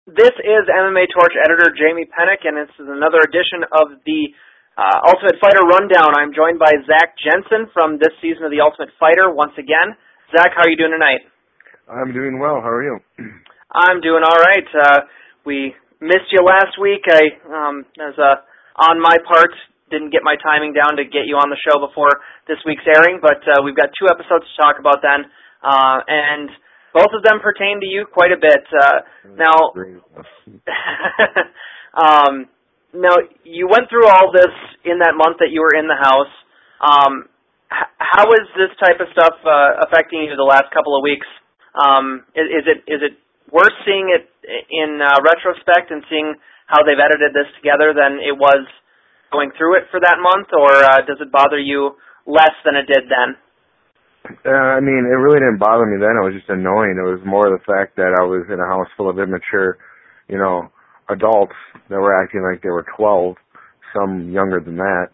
This is MMA Torch editor Jamie Pennick, and this is another edition of the Ultimate Fighter Rundown. I'm joined by Zach Jensen from this season of the Ultimate Fighter once again. Zach, how are you doing tonight? I'm doing well. How are you? I'm doing all right. We missed you last week. On my part, didn't get my timing down to get you on the show before this week's airing, but we've got 2 episodes to talk about then, and both of them pertain to you quite a bit. Now, you went through all this in that month that you were in the house. How is this type of stuff affecting you the last couple of weeks? Is it worth seeing it in retrospect and seeing how they've edited this together than it was going through it for that month, or does it bother you less than it did then? It really didn't bother me then. It was just annoying. It was more the fact that I was in a house full of immature, adults that were acting like they were 12, some younger than that.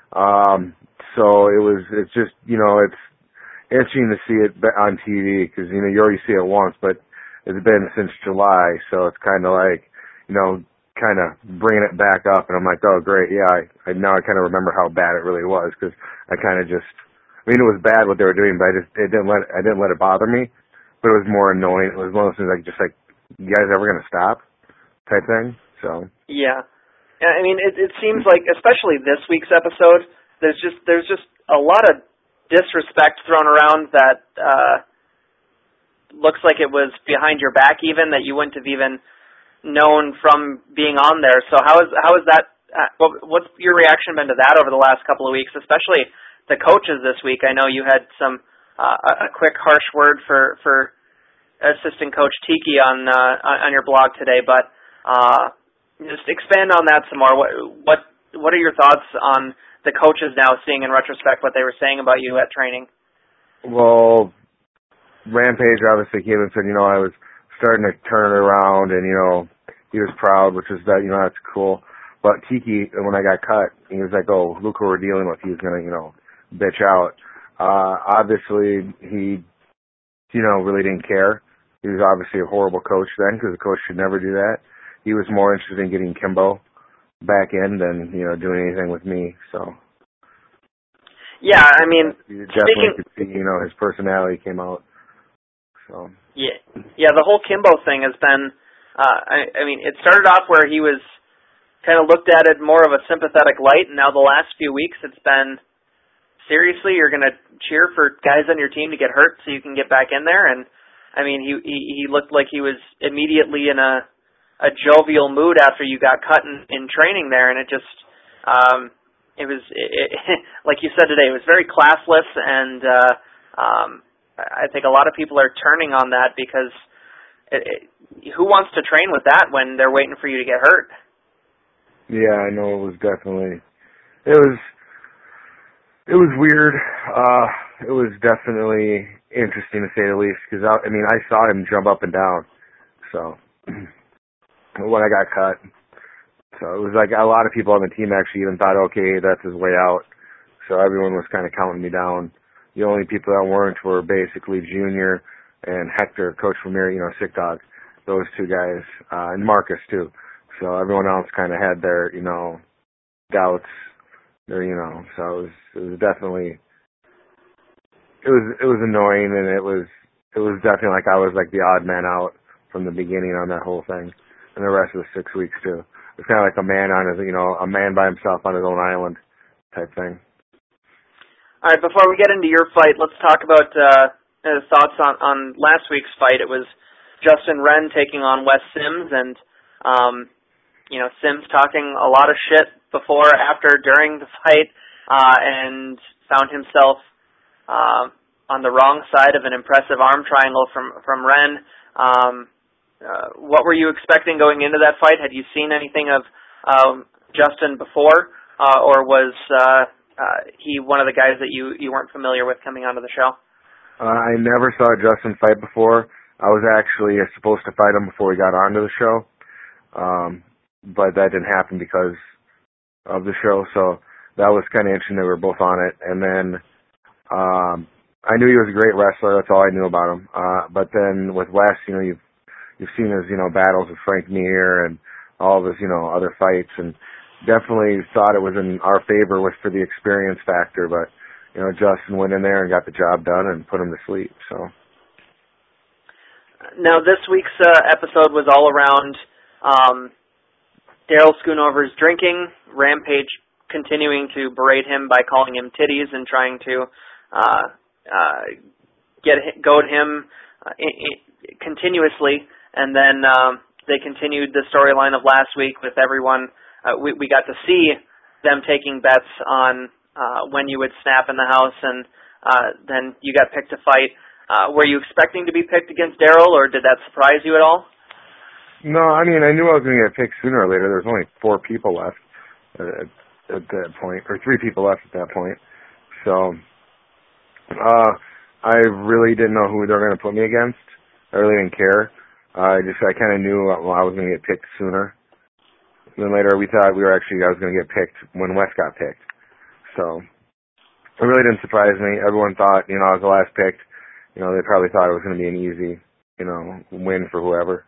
So it's just, it's itching to see it on TV because, you already see it once, but it's been since July, so it's kind of like, kind of bringing it back up, and I'm like, oh, great, yeah, I now I kind of remember how bad it really was because I kind of just, it was bad what they were doing, but I didn't let it bother me. But it was more annoying. It was one of those things like, you guys ever gonna stop? Type thing. So. Yeah. It seems like, especially this week's episode, there's just a lot of disrespect thrown around that looks like it was behind your back, even that you wouldn't have even known from being on there. So how is that? What's your reaction been to that over the last couple of weeks, especially the coaches this week? I know you had some a quick harsh word for assistant coach Tiki on your blog today, but just expand on that some more. What are your thoughts on the coaches now seeing in retrospect what they were saying about you at training? Well, Rampage obviously came and said, I was starting to turn it around, and he was proud, which is that that's cool. But Tiki, when I got cut, he was like, oh, look who we're dealing with. He was gonna bitch out. Obviously, he, really didn't care. He was obviously a horrible coach then, because the coach should never do that. He was more interested in getting Kimbo back in than, doing anything with me, so. Yeah, you definitely could see, his personality came out, so. Yeah, the whole Kimbo thing has been, it started off where he was kind of looked at it more of a sympathetic light, and now the last few weeks it's been, seriously, you're going to cheer for guys on your team to get hurt so you can get back in there? And, he looked like he was immediately in a jovial mood after you got cut in training there, and it just, it was, like you said today, it was very classless, and I think a lot of people are turning on that because who wants to train with that when they're waiting for you to get hurt? Yeah, I know it was definitely, it was weird. It was definitely interesting to say the least because I saw him jump up and down. So when I got cut, so it was like a lot of people on the team actually even thought, okay, that's his way out. So everyone was kind of counting me down. The only people that weren't were basically Junior and Hector, coach from here, Sick Dog, those 2 guys, and Marcus too. So everyone else kind of had their, doubts. So it was definitely, it was annoying, and it was definitely like I was like the odd man out from the beginning on that whole thing, and the rest of the 6 weeks too. It was kind of like a man on his, a man by himself on his own island type thing. All right, before we get into your fight, let's talk about thoughts on last week's fight. It was Justin Wren taking on Wes Sims, and Sims talking a lot of shit before, after, during the fight, and found himself on the wrong side of an impressive arm triangle from Wren. What were you expecting going into that fight? Had you seen anything of Justin before, or was he one of the guys that you weren't familiar with coming onto the show? I never saw Justin fight before. I was actually supposed to fight him before we got onto the show, but that didn't happen because of the show, so that was kind of interesting that we were both on it. And then I knew he was a great wrestler. That's all I knew about him. But then with Wes, you've seen his, battles with Frank Mir and all of his, other fights, and definitely thought it was in our favor for the experience factor, but, Justin went in there and got the job done and put him to sleep, so. Now, this week's episode was all around Daryl Schoonover's drinking, Rampage continuing to berate him by calling him titties and trying to goad him continuously, and then they continued the storyline of last week with everyone. We got to see them taking bets on when you would snap in the house, and then you got picked to fight. Were you expecting to be picked against Daryl, or did that surprise you at all? No, I mean, I knew I was going to get picked sooner or later. There was only 4 people left at that point, or 3 people left at that point. So I really didn't know who they were going to put me against. I really didn't care. I kind of knew I was going to get picked sooner. And then later we thought I was going to get picked when Wes got picked. So it really didn't surprise me. Everyone thought, I was the last picked. They probably thought it was going to be an easy, win for whoever.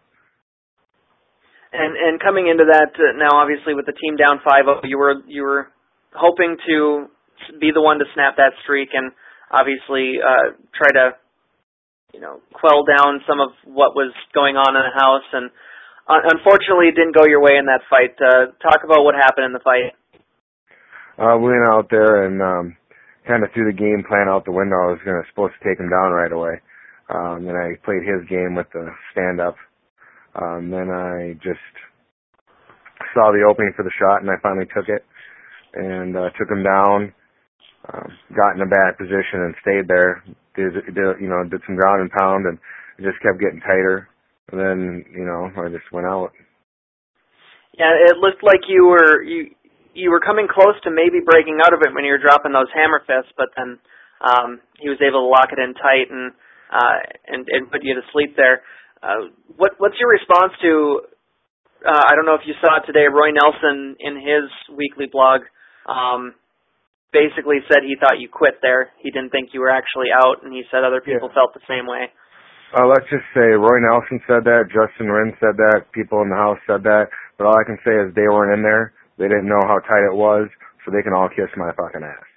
And coming into that now, obviously with the team down 5-0, you were hoping to be the one to snap that streak and obviously try to quell down some of what was going on in the house. And unfortunately, it didn't go your way in that fight. Talk about what happened in the fight. We went out there and kind of threw the game plan out the window. I was supposed to take him down right away. And I played his game with the stand-up. Then I just saw the opening for the shot, and I finally took it and took him down, got in a bad position and stayed there. Did some ground and pound, and it just kept getting tighter. And then, I just went out. Yeah, it looked like you were coming close to maybe breaking out of it when you were dropping those hammer fists, but then he was able to lock it in tight and put you to sleep there. What's your response to, I don't know if you saw it today, Roy Nelson in his weekly blog basically said he thought you quit there. He didn't think you were actually out, and he said other people felt the same way. Let's just say Roy Nelson said that, Justin Wren said that, people in the house said that, but all I can say is they weren't in there. They didn't know how tight it was, so they can all kiss my fucking ass.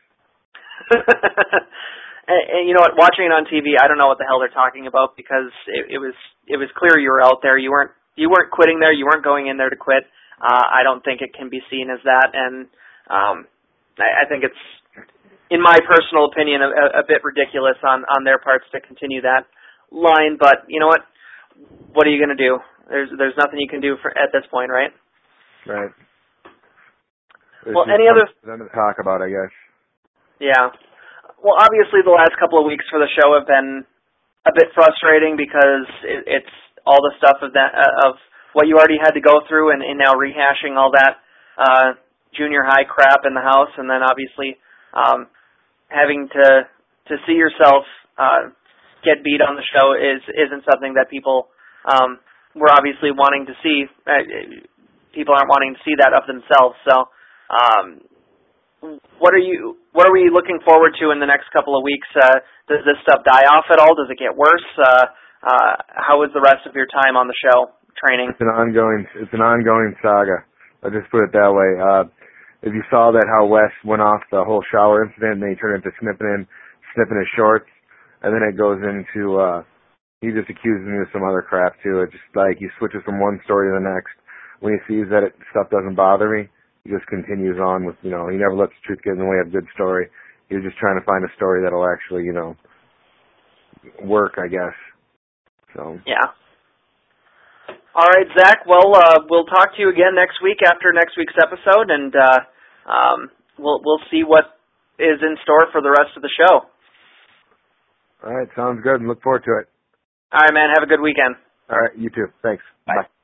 And you know what? Watching it on TV, I don't know what the hell they're talking about because it was clear you were out there. You weren't quitting there. You weren't going in there to quit. I don't think it can be seen as that, and I think it's, in my personal opinion, a bit ridiculous on their parts to continue that line. But you know what? What are you going to do? There's nothing you can do at this point, right? Right. Well, any other them to talk about, I guess. Yeah. Well, obviously the last couple of weeks for the show have been a bit frustrating because it's all the stuff of what you already had to go through and now rehashing all that junior high crap in the house, and then obviously having to see yourself get beat on the show isn't something that people were obviously wanting to see. People aren't wanting to see that of themselves. So what are we looking forward to in the next couple of weeks? Does this stuff die off at all? Does it get worse? How was the rest of your time on the show training? It's an ongoing saga. I'll just put it that way. If you saw that how Wes went off the whole shower incident, and then he turned into snipping his shorts, and then it goes into he just accuses me of some other crap too. It's just like he switches from one story to the next. When he sees that stuff doesn't bother me, he just continues on with, he never lets the truth get in the way of a good story. He was just trying to find a story that'll actually, work, I guess. So. Yeah. All right, Zach. Well, we'll talk to you again next week after next week's episode, and we'll see what is in store for the rest of the show. All right, sounds good, and look forward to it. All right, man. Have a good weekend. All right, you too. Thanks. Bye. Bye.